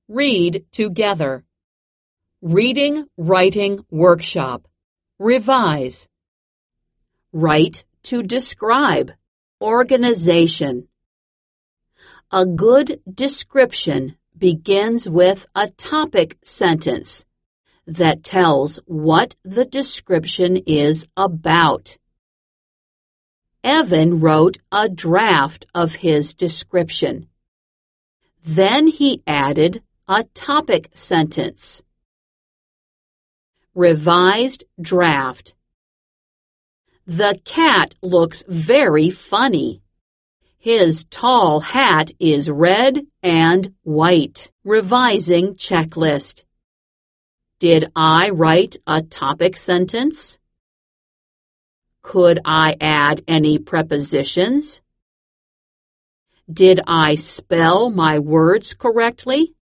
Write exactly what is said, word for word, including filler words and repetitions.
Read together. Reading, writing, workshop. Revise. Write to describe. Organization. A good description begins with a topic sentence that tells what the description is about. Evan wrote a draft of his description. Then he added a topic sentence. Revised draft. The cat looks very funny. His tall hat is red and white. Revising checklist. Did I write a topic sentence? Could I add any prepositions? Did I spell my words correctly?